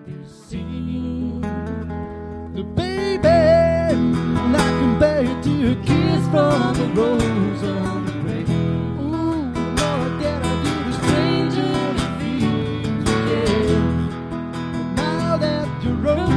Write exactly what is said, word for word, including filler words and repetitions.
you see the baby I compare to a kiss from the rose on the grave. Ooh, Lord, that I do the stranger it feels, yeah. Now that you're